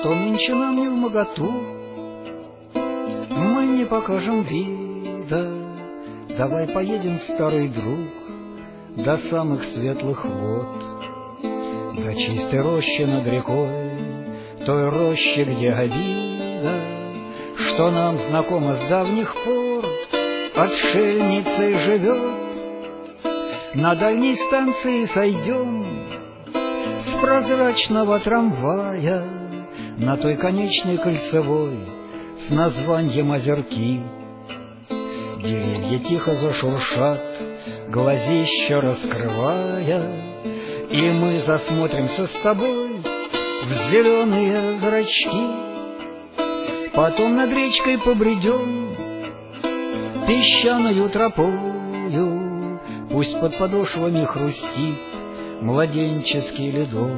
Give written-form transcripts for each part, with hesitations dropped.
что нынче нам не вмоготу, мы не покажем вида. Давай поедем, старый друг, до самых светлых вод, до чистой рощи над рекой, той рощи, где обида, что нам знакома с давних пор, отшельницей живет. На дальней станции сойдем с прозрачного трамвая на той конечной кольцевой с названием Озерки. Деревья тихо зашуршат, глазища раскрывая, и мы засмотримся с тобой в зеленые зрачки. Потом над речкой побредем песчаную тропою, пусть под подошвами хрустит младенческий ледок.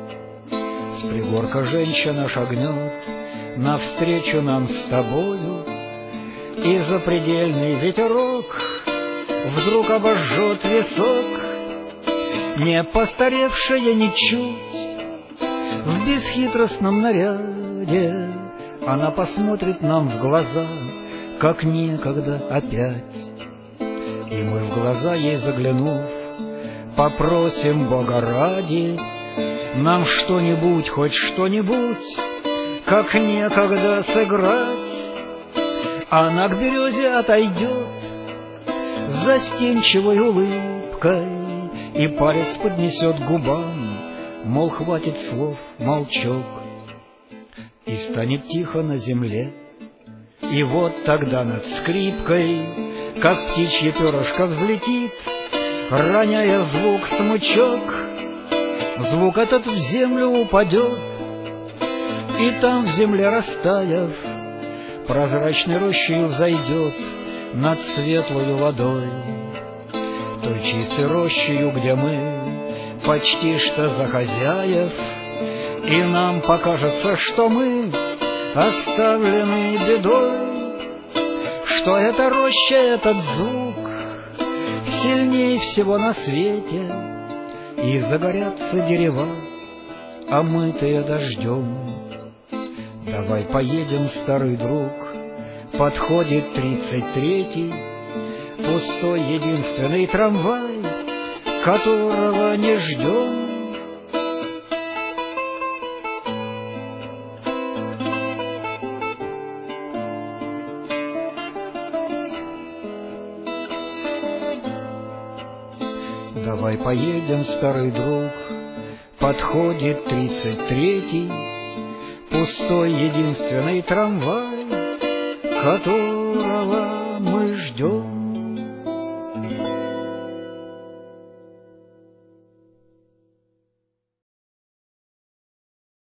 С пригорка женщина шагнет навстречу нам с тобою, и запредельный ветерок вдруг обожжет висок. Не постаревшая ничуть, в бесхитростном наряде, она посмотрит нам в глаза, как некогда опять. И мы в глаза ей заглянув, попросим Бога ради нам что-нибудь, хоть что-нибудь, как некогда сыграть. Она к березе отойдет с застенчивой улыбкой, и палец поднесет к губам, мол, хватит слов, молчок. И станет тихо на земле, и вот тогда над скрипкой, как птичье перышко, взлетит, роняя звук смычок. Звук этот в землю упадет, и там в земле растаяв, прозрачной рощею взойдет над светлою водой, той чистой рощею, где мы почти что за хозяев, и нам покажется, что мы оставлены бедой, что эта роща, этот звук сильнее всего на свете, и загорятся дерева, омытые дождем. Давай поедем, старый друг, подходит 33-й, пустой единственный трамвай, которого не ждем. Давай поедем, старый друг, подходит 33-й, пустой единственный трамвай, которого мы ждем.